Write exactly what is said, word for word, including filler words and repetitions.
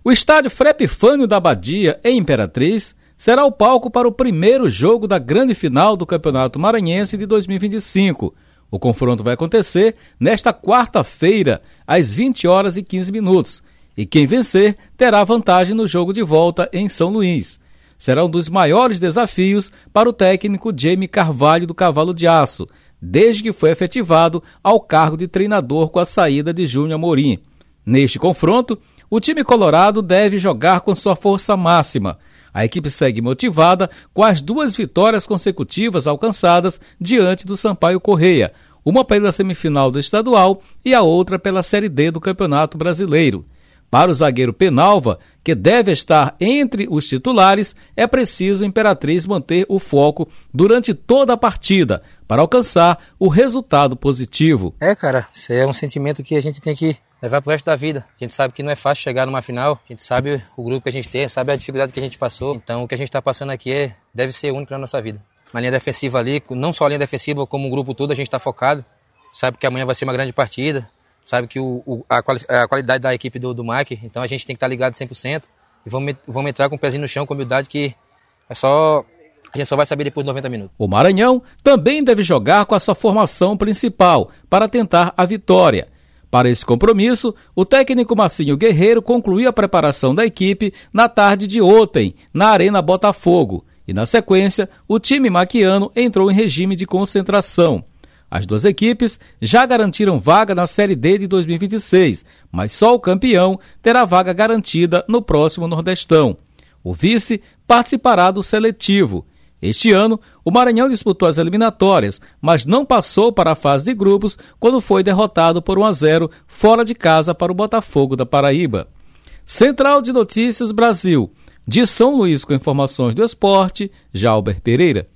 O estádio Frei Epifânio da Abadia, em Imperatriz, será o palco para o primeiro jogo da grande final do Campeonato Maranhense de dois mil e vinte e cinco. O confronto vai acontecer nesta quarta-feira, às vinte horas e quinze minutos, e quem vencer terá vantagem no jogo de volta em São Luís. Será um dos maiores desafios para o técnico Jamie Carvalho do Cavalo de Aço, desde que foi efetivado ao cargo de treinador com a saída de Júnior Amorim. Neste confronto, o time colorado deve jogar com sua força máxima. A equipe segue motivada com as duas vitórias consecutivas alcançadas diante do Sampaio Corrêa, uma pela semifinal do estadual e a outra pela Série D do Campeonato Brasileiro. Para o zagueiro Penalva, que deve estar entre os titulares, é preciso o Imperatriz manter o foco durante toda a partida para alcançar o resultado positivo. É, cara, isso é um sentimento que a gente tem que levar pro resto da vida. A gente sabe que não é fácil chegar numa final, a gente sabe o grupo que a gente tem, sabe a dificuldade que a gente passou. Então o que a gente está passando aqui é, deve ser único na nossa vida. Na linha defensiva ali, não só a linha defensiva, como o grupo todo, a gente está focado. Sabe que amanhã vai ser uma grande partida. Sabe que o, o, a, quali, a qualidade da equipe do, do Mike, então a gente tem que estar ligado cem por cento e vamos, vamos entrar com o pezinho no chão, com humildade, que é só, a gente só vai saber depois de noventa minutos. O Maranhão também deve jogar com a sua formação principal para tentar a vitória. Para esse compromisso, o técnico Marcinho Guerreiro concluiu a preparação da equipe na tarde de ontem, na Arena Botafogo, e na sequência, o time maquiano entrou em regime de concentração. As duas equipes já garantiram vaga na Série D de dois mil e vinte e seis, mas só o campeão terá vaga garantida no próximo Nordestão. O vice participará do seletivo. Este ano, o Maranhão disputou as eliminatórias, mas não passou para a fase de grupos quando foi derrotado por um a zero fora de casa para o Botafogo da Paraíba. Central de Notícias Brasil. De São Luís com informações do esporte, Jalber Pereira.